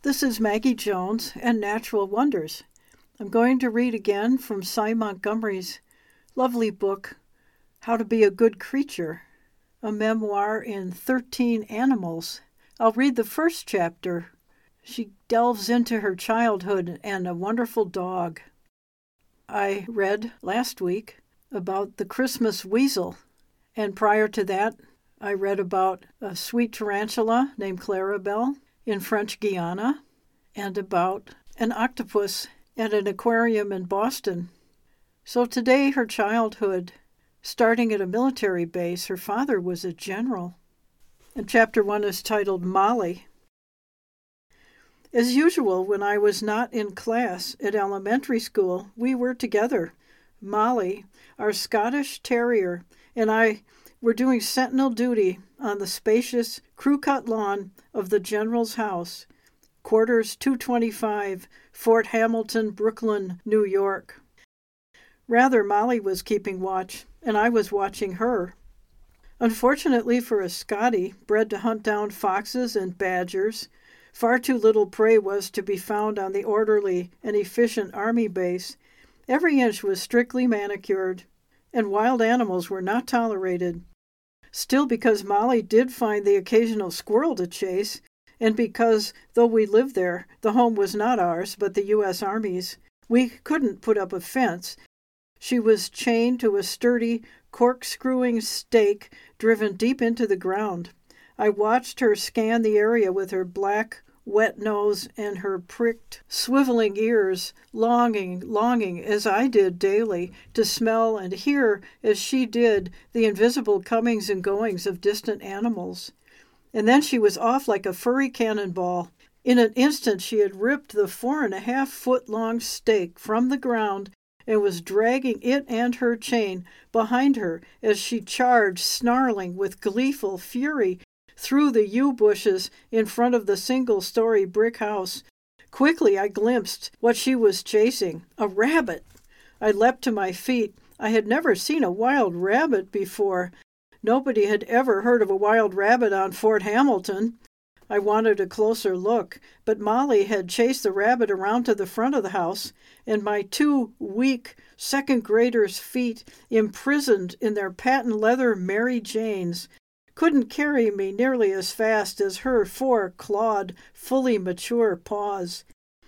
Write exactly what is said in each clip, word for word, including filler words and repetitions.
This is Maggie Jones and Natural Wonders. I'm going to read again from Cy Montgomery's lovely book, How to Be a Good Creature, a memoir in thirteen animals. I'll read the first chapter. She delves into her childhood and a wonderful dog. I read last week about the Christmas weasel, and prior to that, I read about a sweet tarantula named Clarabelle in French Guiana, and about an octopus at an aquarium in Boston. So today, her childhood, starting at a military base. Her father was a general. And chapter one is titled Molly. As usual, when I was not in class at elementary school, we were together. Molly, our Scottish terrier, and I were doing sentinel duty on the spacious crew-cut lawn of the General's house, quarters two twenty-five, Fort Hamilton, Brooklyn, New York. Rather, Molly was keeping watch, and I was watching her. Unfortunately for a Scottie, bred to hunt down foxes and badgers, far too little prey was to be found on the orderly and efficient army base. Every inch was strictly manicured, and wild animals were not tolerated. Still, because Molly did find the occasional squirrel to chase, and because, though we lived there, the home was not ours, but the U S Army's, we couldn't put up a fence. She was chained to a sturdy, corkscrewing stake driven deep into the ground. I watched her scan the area with her black, wet nose and her pricked, swiveling ears, longing, longing, as I did daily, to smell and hear, as she did, the invisible comings and goings of distant animals. And then she was off like a furry cannonball. In an instant she had ripped the four and a half foot long stake from the ground and was dragging it and her chain behind her as she charged, snarling with gleeful fury, through the yew bushes in front of the single-story brick house. Quickly I glimpsed what she was chasing, a rabbit. I leapt to my feet. I had never seen a wild rabbit before. Nobody had ever heard of a wild rabbit on Fort Hamilton. I wanted a closer look, but Molly had chased the rabbit around to the front of the house, and my two weak second-graders' feet, imprisoned in their patent leather Mary Janes, couldn't carry me nearly as fast as her four clawed, fully mature paws.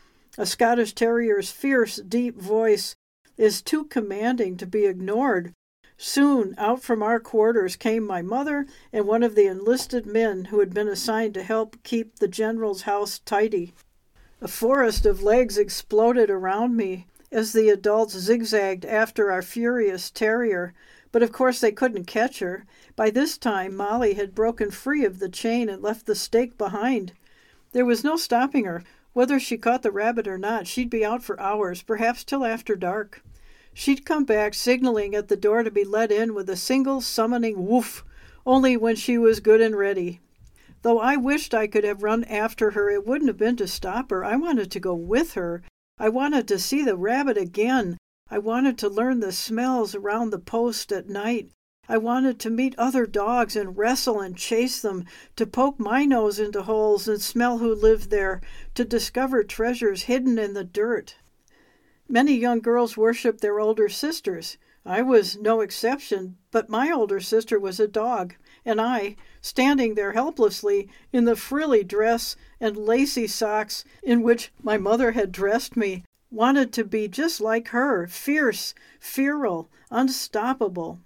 A Scottish terrier's fierce, deep voice is too commanding to be ignored. Soon, out from our quarters came my mother and one of the enlisted men who had been assigned to help keep the General's house tidy. A forest of legs exploded around me as the adults zigzagged after our furious terrier, but of course they couldn't catch her. By this time, Molly had broken free of the chain and left the stake behind. There was no stopping her. Whether she caught the rabbit or not, she'd be out for hours, perhaps till after dark. She'd come back, signaling at the door to be let in with a single summoning woof, only when she was good and ready. Though I wished I could have run after her, it wouldn't have been to stop her. I wanted to go with her. I wanted to see the rabbit again. I wanted to learn the smells around the post at night. I wanted to meet other dogs and wrestle and chase them, to poke my nose into holes and smell who lived there, to discover treasures hidden in the dirt. Many young girls worship their older sisters. I was no exception, but my older sister was a dog, and I, standing there helplessly in the frilly dress and lacy socks in which my mother had dressed me, wanted to be just like her, fierce, feral, unstoppable.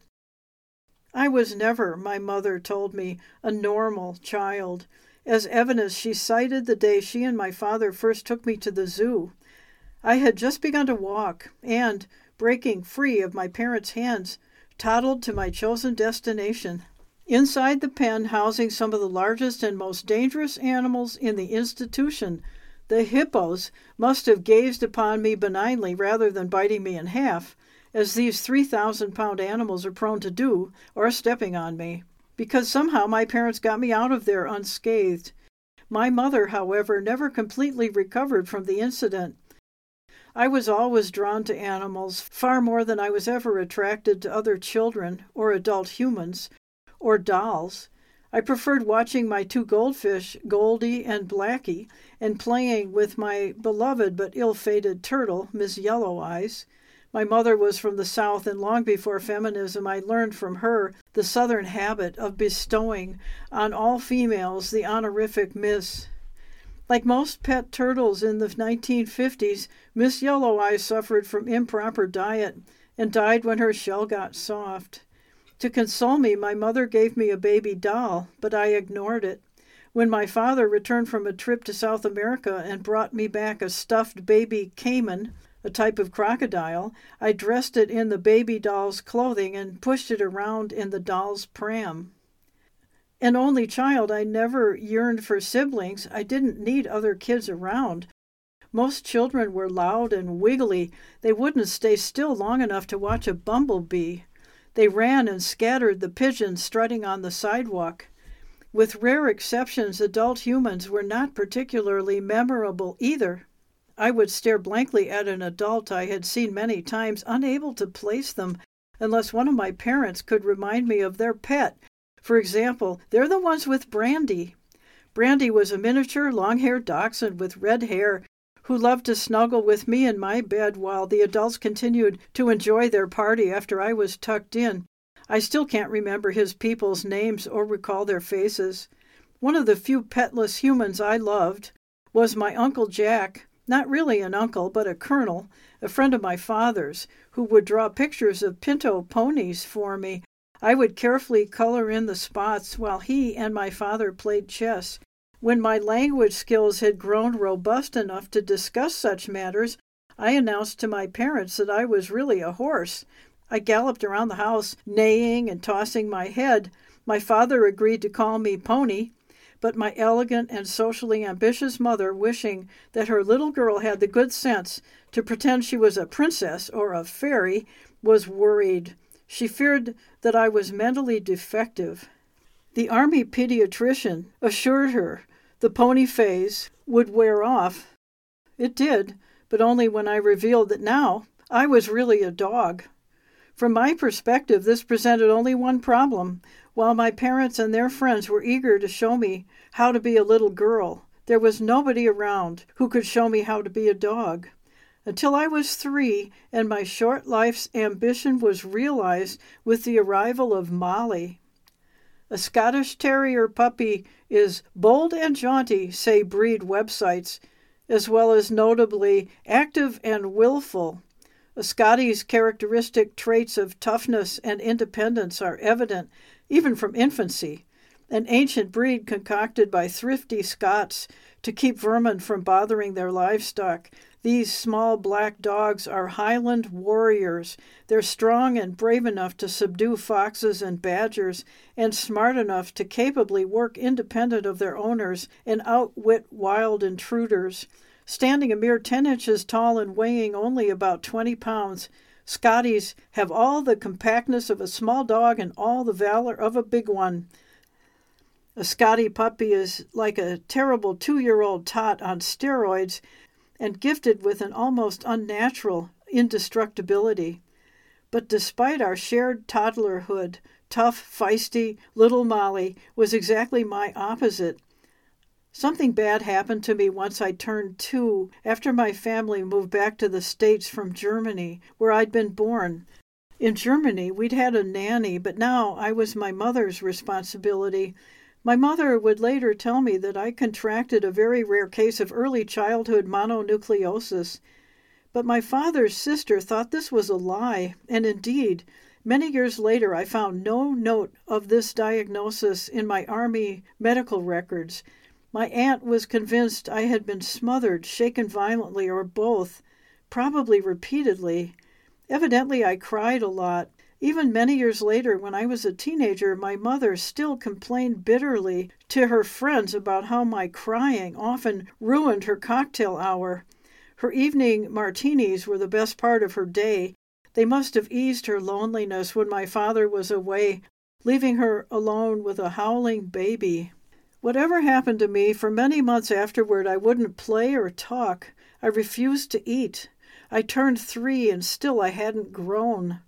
I was never, my mother told me, a normal child, as evidence she cited the day she and my father first took me to the zoo. I had just begun to walk, and, breaking free of my parents' hands, toddled to my chosen destination. Inside the pen housing some of the largest and most dangerous animals in the institution, the hippos must have gazed upon me benignly rather than biting me in half, as these three thousand pound animals are prone to do, or stepping on me, because somehow my parents got me out of there unscathed. My mother, however, never completely recovered from the incident. I was always drawn to animals, far more than I was ever attracted to other children or adult humans or dolls. I preferred watching my two goldfish, Goldie and Blackie, and playing with my beloved but ill-fated turtle, Miss Yellow Eyes. My mother was from the South, and long before feminism, I learned from her the Southern habit of bestowing on all females the honorific Miss. Like most pet turtles in the nineteen fifties, Miss Yellow Eyes suffered from improper diet and died when her shell got soft. To console me, my mother gave me a baby doll, but I ignored it. When my father returned from a trip to South America and brought me back a stuffed baby caiman, a type of crocodile, I dressed it in the baby doll's clothing and pushed it around in the doll's pram. An only child, I never yearned for siblings. I didn't need other kids around. Most children were loud and wiggly. They wouldn't stay still long enough to watch a bumblebee. They ran and scattered the pigeons strutting on the sidewalk. With rare exceptions, adult humans were not particularly memorable either. I would stare blankly at an adult I had seen many times, unable to place them unless one of my parents could remind me of their pet. For example, they're the ones with Brandy. Brandy was a miniature, long-haired dachshund with red hair who loved to snuggle with me in my bed while the adults continued to enjoy their party after I was tucked in. I still can't remember his people's names or recall their faces. One of the few petless humans I loved was my Uncle Jack, not really an uncle, but a colonel, a friend of my father's, who would draw pictures of pinto ponies for me. I would carefully color in the spots while he and my father played chess. When my language skills had grown robust enough to discuss such matters, I announced to my parents that I was really a horse. I galloped around the house, neighing and tossing my head. My father agreed to call me Pony, but my elegant and socially ambitious mother, wishing that her little girl had the good sense to pretend she was a princess or a fairy, was worried. She feared that I was mentally defective. The army pediatrician assured her the pony phase would wear off. It did, but only when I revealed that now I was really a dog. From my perspective, this presented only one problem. While my parents and their friends were eager to show me how to be a little girl, there was nobody around who could show me how to be a dog. Until I was three, and my short life's ambition was realized with the arrival of Molly. A Scottish Terrier puppy is bold and jaunty, say breed websites, as well as notably active and willful. A Scottie's characteristic traits of toughness and independence are evident, even from infancy, an ancient breed concocted by thrifty Scots to keep vermin from bothering their livestock. These small black dogs are Highland warriors. They're strong and brave enough to subdue foxes and badgers, and smart enough to capably work independent of their owners and outwit wild intruders. Standing a mere ten inches tall and weighing only about twenty pounds, Scotties have all the compactness of a small dog and all the valor of a big one. A Scottie puppy is like a terrible two-year-old tot on steroids and gifted with an almost unnatural indestructibility. But despite our shared toddlerhood, tough, feisty little Molly was exactly my opposite. Something bad happened to me once I turned two, after my family moved back to the States from Germany, where I'd been born. In Germany, we'd had a nanny, but now I was my mother's responsibility. My mother would later tell me that I contracted a very rare case of early childhood mononucleosis. But my father's sister thought this was a lie, and indeed, many years later I found no note of this diagnosis in my Army medical records. My aunt was convinced I had been smothered, shaken violently, or both, probably repeatedly. Evidently, I cried a lot. Even many years later, when I was a teenager, my mother still complained bitterly to her friends about how my crying often ruined her cocktail hour. Her evening martinis were the best part of her day. They must have eased her loneliness when my father was away, leaving her alone with a howling baby. Whatever happened to me, for many months afterward I wouldn't play or talk. I refused to eat. I turned three, and still I hadn't grown.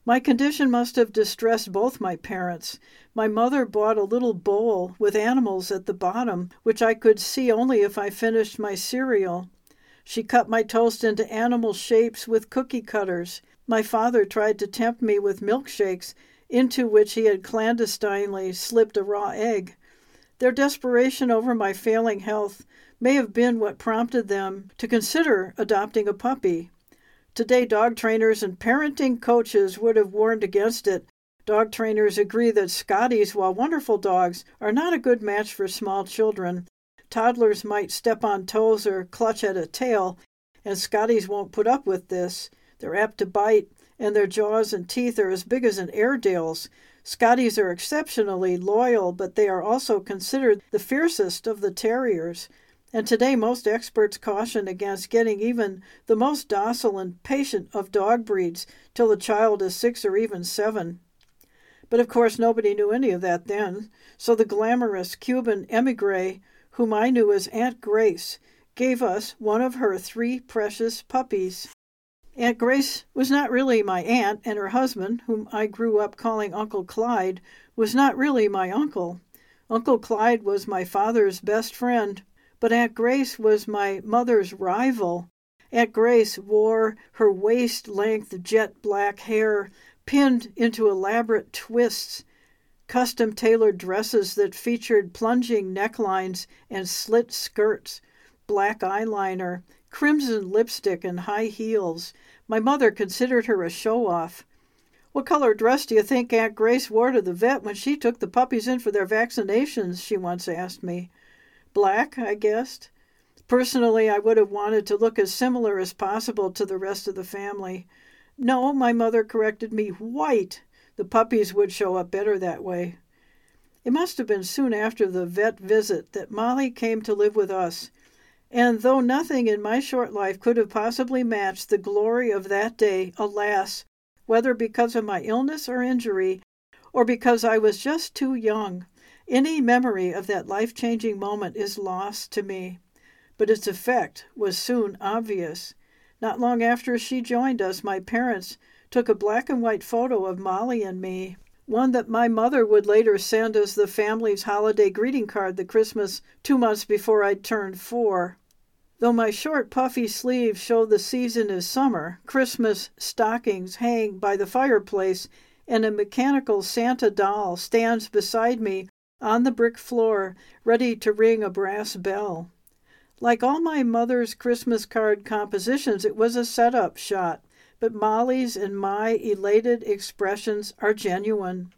My condition must have distressed both my parents. My mother bought a little bowl with animals at the bottom, which I could see only if I finished my cereal. She cut my toast into animal shapes with cookie cutters. My father tried to tempt me with milkshakes, into which he had clandestinely slipped a raw egg. Their desperation over my failing health may have been what prompted them to consider adopting a puppy. Today, dog trainers and parenting coaches would have warned against it. Dog trainers agree that Scotties, while wonderful dogs, are not a good match for small children. Toddlers might step on toes or clutch at a tail, and Scotties won't put up with this. They're apt to bite, and their jaws and teeth are as big as an Airedale's. Scotties are exceptionally loyal, but they are also considered the fiercest of the terriers. And today most experts caution against getting even the most docile and patient of dog breeds till the child is six or even seven. But of course nobody knew any of that then, so the glamorous Cuban emigre, whom I knew as Aunt Grace, gave us one of her three precious puppies. Aunt Grace was not really my aunt, and her husband, whom I grew up calling Uncle Clyde, was not really my uncle. Uncle Clyde was my father's best friend, but Aunt Grace was my mother's rival. Aunt Grace wore her waist-length jet-black hair pinned into elaborate twists, custom-tailored dresses that featured plunging necklines and slit skirts, black eyeliner, crimson lipstick, and high heels. My mother considered her a show-off. "What color dress do you think Aunt Grace wore to the vet when she took the puppies in for their vaccinations?" she once asked me. "Black," I guessed. Personally, I would have wanted to look as similar as possible to the rest of the family. "No," my mother corrected me, "white. The puppies would show up better that way." It must have been soon after the vet visit that Molly came to live with us. And though nothing in my short life could have possibly matched the glory of that day, alas, whether because of my illness or injury, or because I was just too young, any memory of that life-changing moment is lost to me. But its effect was soon obvious. Not long after she joined us, my parents took a black and white photo of Molly and me, one that my mother would later send as the family's holiday greeting card the Christmas two months before I'd turned four. Though my short puffy sleeves show the season is summer, Christmas stockings hang by the fireplace, and a mechanical Santa doll stands beside me on the brick floor, ready to ring a brass bell. Like all my mother's Christmas card compositions, it was a set-up shot, but Molly's and my elated expressions are genuine.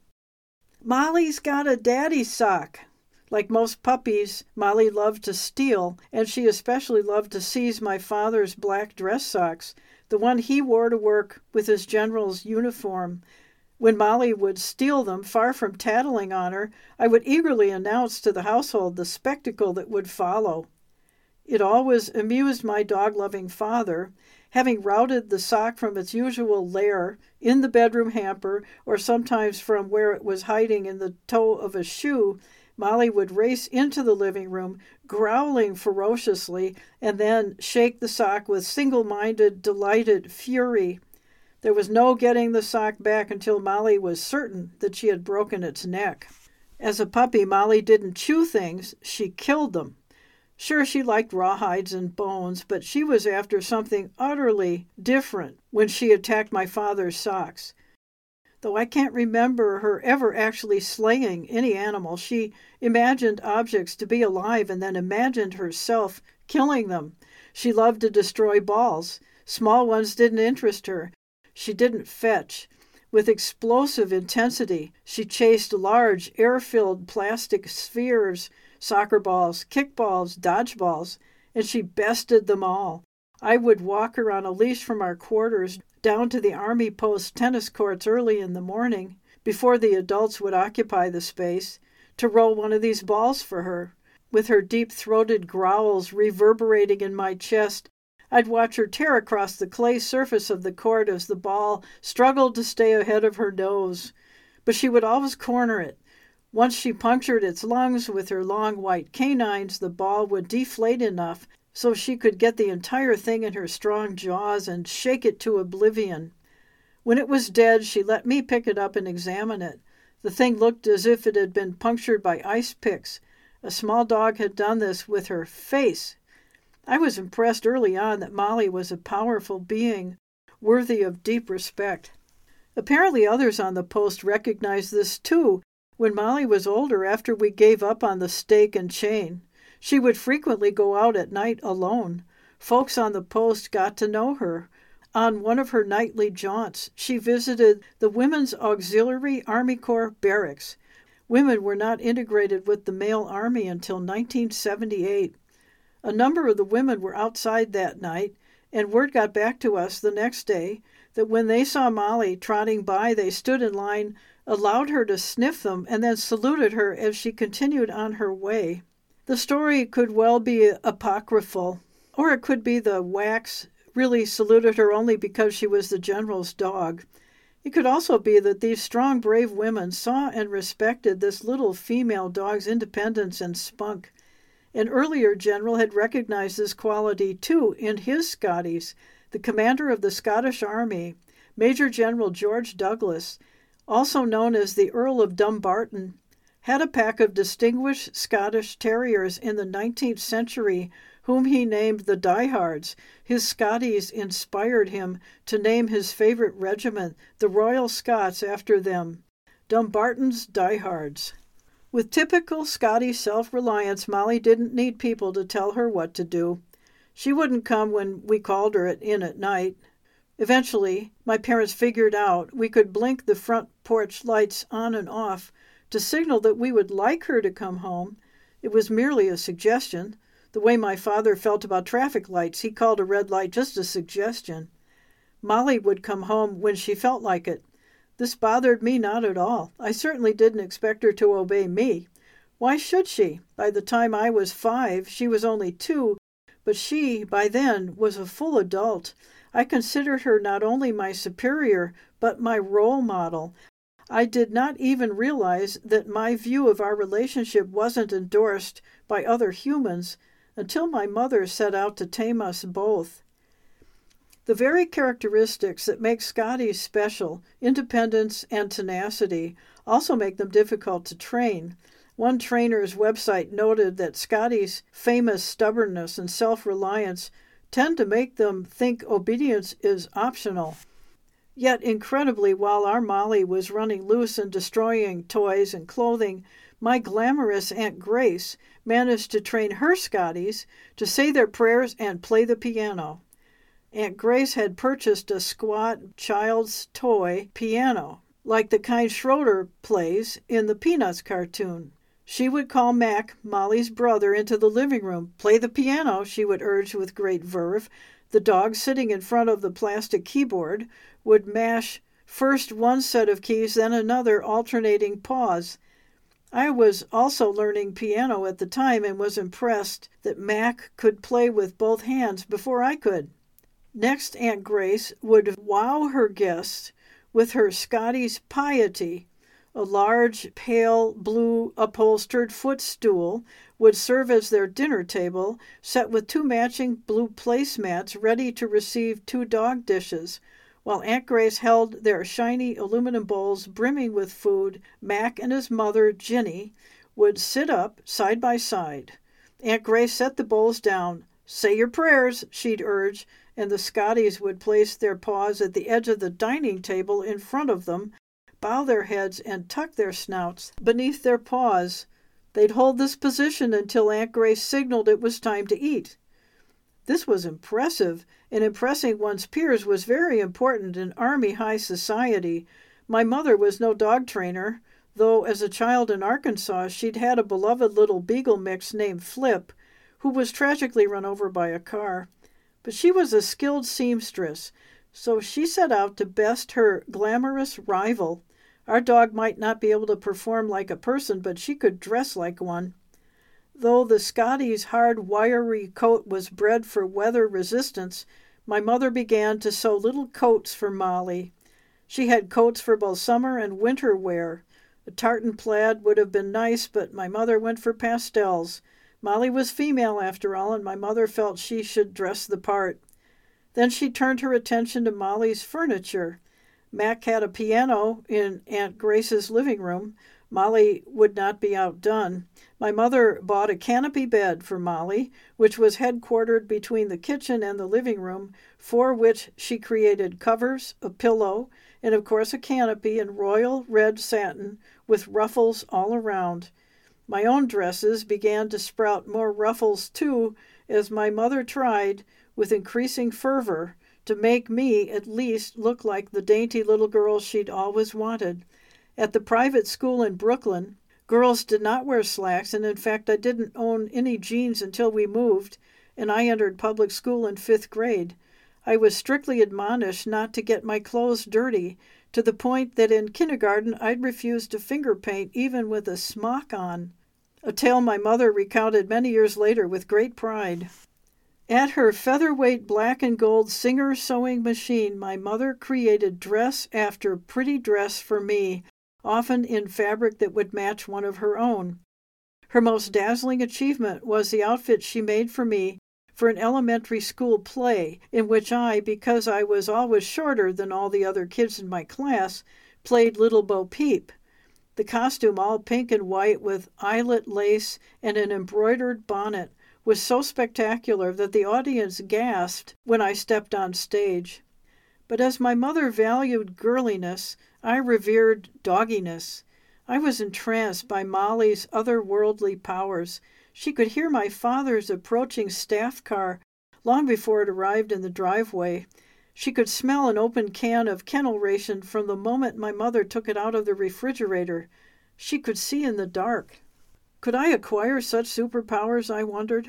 "Molly's got a daddy sock." Like most puppies, Molly loved to steal, and she especially loved to seize my father's black dress socks, the one he wore to work with his general's uniform. When Molly would steal them, far from tattling on her, I would eagerly announce to the household the spectacle that would follow. It always amused my dog-loving father. Having routed the sock from its usual lair in the bedroom hamper, or sometimes from where it was hiding in the toe of a shoe, Molly would race into the living room, growling ferociously, and then shake the sock with single-minded, delighted fury. There was no getting the sock back until Molly was certain that she had broken its neck. As a puppy, Molly didn't chew things, she killed them. Sure, she liked rawhides and bones, but she was after something utterly different when she attacked my father's socks. Though I can't remember her ever actually slaying any animal, she imagined objects to be alive and then imagined herself killing them. She loved to destroy balls. Small ones didn't interest her. She didn't fetch. With explosive intensity, she chased large, air-filled plastic spheres, soccer balls, kickballs, dodgeballs, and she bested them all. I would walk her on a leash from our quarters down to the Army Post tennis courts early in the morning, before the adults would occupy the space, to roll one of these balls for her. With her deep-throated growls reverberating in my chest, I'd watch her tear across the clay surface of the court as the ball struggled to stay ahead of her nose. But she would always corner it. Once she punctured its lungs with her long white canines, the ball would deflate enough so she could get the entire thing in her strong jaws and shake it to oblivion. When it was dead, she let me pick it up and examine it. The thing looked as if it had been punctured by ice picks. A small dog had done this with her face. I was impressed early on that Molly was a powerful being, worthy of deep respect. Apparently others on the post recognized this too. When Molly was older, after we gave up on the stake and chain, she would frequently go out at night alone. Folks on the post got to know her. On one of her nightly jaunts, she visited the Women's Auxiliary Army Corps barracks. Women were not integrated with the male army until nineteen seventy-eight. A number of the women were outside that night, and word got back to us the next day that when they saw Molly trotting by, they stood in line, allowed her to sniff them, and then saluted her as she continued on her way. The story could well be apocryphal, or it could be the whacks really saluted her only because she was the general's dog. It could also be that these strong, brave women saw and respected this little female dog's independence and spunk. An earlier general had recognized this quality, too, in his Scotties. The commander of the Scottish Army, Major General George Douglas, also known as the Earl of Dumbarton, had a pack of distinguished Scottish terriers in the nineteenth century whom he named the Diehards. His Scotties inspired him to name his favorite regiment, the Royal Scots, after them, Dumbarton's Diehards. With typical Scotty self-reliance, Molly didn't need people to tell her what to do. She wouldn't come when we called her in at night. Eventually, my parents figured out we could blink the front porch lights on and off to signal that we would like her to come home. It was merely a suggestion. The way my father felt about traffic lights, he called a red light just a suggestion. Molly would come home when she felt like it. This bothered me not at all. I certainly didn't expect her to obey me. Why should she? By the time I was five, she was only two, but she, by then, was a full adult. I considered her not only my superior, but my role model. I did not even realize that my view of our relationship wasn't endorsed by other humans until my mother set out to tame us both. The very characteristics that make Scotties special, independence and tenacity, also make them difficult to train. One trainer's website noted that Scotties' famous stubbornness and self-reliance tend to make them think obedience is optional. Yet, incredibly, while our Molly was running loose and destroying toys and clothing, my glamorous Aunt Grace managed to train her Scotties to say their prayers and play the piano. Aunt Grace had purchased a squat child's toy piano, like the kind Schroeder plays in the Peanuts cartoon. She would call Mac, Molly's brother, into the living room. Play the piano, she would urge with great verve. The dog, sitting in front of the plastic keyboard, would mash first one set of keys, then another, alternating paws. I was also learning piano at the time and was impressed that Mac could play with both hands before I could. Next, Aunt Grace would wow her guests with her Scotties' piety. A large, pale blue upholstered footstool would serve as their dinner table, set with two matching blue placemats ready to receive two dog dishes. While Aunt Grace held their shiny aluminum bowls brimming with food, Mac and his mother, Ginny, would sit up side by side. Aunt Grace set the bowls down. "Say your prayers," she'd urge, and the Scotties would place their paws at the edge of the dining table in front of them, bow their heads, and tuck their snouts beneath their paws. They'd hold this position until Aunt Grace signaled it was time to eat. This was impressive, and impressing one's peers was very important in Army high society. My mother was no dog trainer, though as a child in Arkansas she'd had a beloved little beagle mix named Flip, who was tragically run over by a car. But she was a skilled seamstress, so she set out to best her glamorous rival. Our dog might not be able to perform like a person, but she could dress like one. Though the Scotties' hard, wiry coat was bred for weather resistance, my mother began to sew little coats for Molly. She had coats for both summer and winter wear. A tartan plaid would have been nice, but my mother went for pastels. Molly was female, after all, and my mother felt she should dress the part. Then she turned her attention to Molly's furniture. Mac had a piano in Aunt Grace's living room. Molly would not be outdone. My mother bought a canopy bed for Molly, which was headquartered between the kitchen and the living room, for which she created covers, a pillow, and of course a canopy in royal red satin with ruffles all around. My own dresses began to sprout more ruffles too, as my mother tried, with increasing fervor, to make me at least look like the dainty little girl she'd always wanted. At the private school in Brooklyn, girls did not wear slacks, and in fact I didn't own any jeans until we moved, and I entered public school in fifth grade. I was strictly admonished not to get my clothes dirty, to the point that in kindergarten I'd refuse to finger paint even with a smock on, a tale my mother recounted many years later with great pride. At her featherweight black and gold Singer sewing machine, my mother created dress after pretty dress for me, often in fabric that would match one of her own. Her most dazzling achievement was the outfit she made for me for an elementary school play, in which I, because I was always shorter than all the other kids in my class, played Little Bo Peep. The costume, all pink and white with eyelet lace and an embroidered bonnet, was so spectacular that the audience gasped when I stepped on stage. But as my mother valued girliness, I revered dogginess. I was entranced by Molly's otherworldly powers. She could hear my father's approaching staff car long before it arrived in the driveway. She could smell an open can of kennel ration from the moment my mother took it out of the refrigerator. She could see in the dark. Could I acquire such superpowers, I wondered?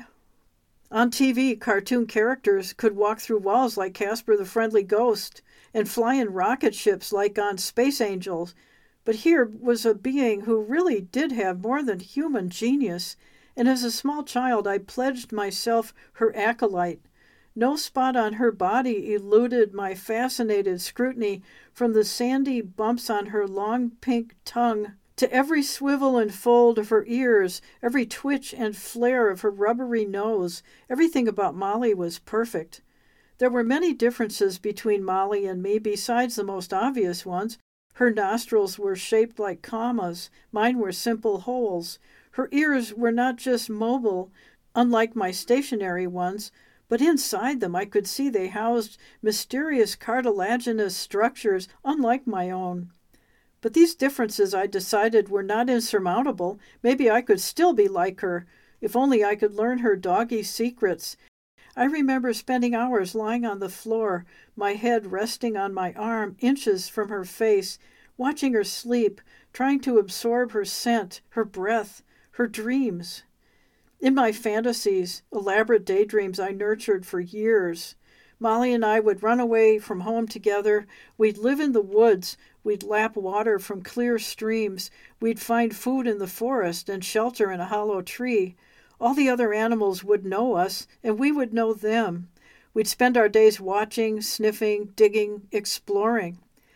On T V, cartoon characters could walk through walls like Casper the Friendly Ghost and fly in rocket ships like on Space Angels. But here was a being who really did have more than human genius, and as a small child I pledged myself her acolyte. No spot on her body eluded my fascinated scrutiny, from the sandy bumps on her long pink tongue to every swivel and fold of her ears, every twitch and flare of her rubbery nose. Everything about Molly was perfect. There were many differences between Molly and me, besides the most obvious ones. Her nostrils were shaped like commas. Mine were simple holes. Her ears were not just mobile, unlike my stationary ones, but inside them I could see they housed mysterious cartilaginous structures unlike my own. But these differences, I decided, were not insurmountable. Maybe I could still be like her, if only I could learn her doggy secrets. I remember spending hours lying on the floor, my head resting on my arm, inches from her face, watching her sleep, trying to absorb her scent, her breath, her dreams. In my fantasies, elaborate daydreams I nurtured for years, Molly and I would run away from home together. We'd live in the woods. We'd lap water from clear streams. We'd find food in the forest and shelter in a hollow tree. All the other animals would know us, and we would know them. We'd spend our days watching, sniffing, digging, exploring.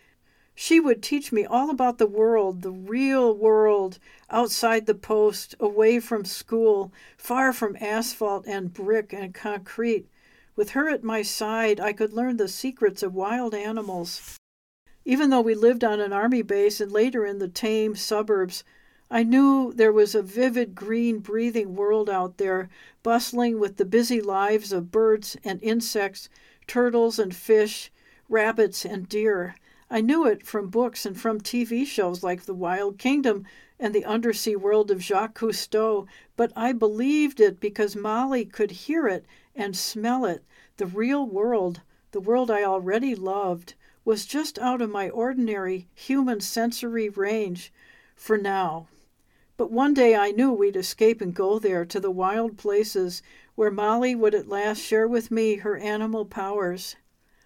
She would teach me all about the world, the real world, outside the post, away from school, far from asphalt and brick and concrete. With her at my side, I could learn the secrets of wild animals. Even though we lived on an army base and later in the tame suburbs, I knew there was a vivid green breathing world out there, bustling with the busy lives of birds and insects, turtles and fish, rabbits and deer. I knew it from books and from T V shows like The Wild Kingdom and the undersea world of Jacques Cousteau, but I believed it because Molly could hear it and smell it. The real world, the world I already loved, was just out of my ordinary human sensory range for now. But one day I knew we'd escape and go there, to the wild places where Molly would at last share with me her animal powers.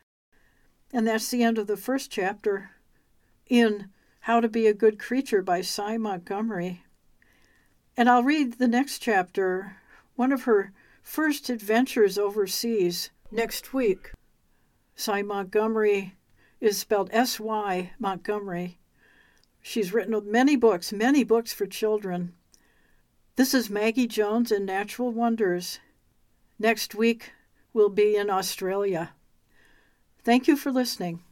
And that's the end of the first chapter in How to Be a Good Creature by Sy Montgomery. And I'll read the next chapter, one of her first adventures overseas, next week. Sy Montgomery is spelled S Y Montgomery. She's written many books, many books for children. This is Maggie Jones in Natural Wonders. Next week we'll be in Australia. Thank you for listening.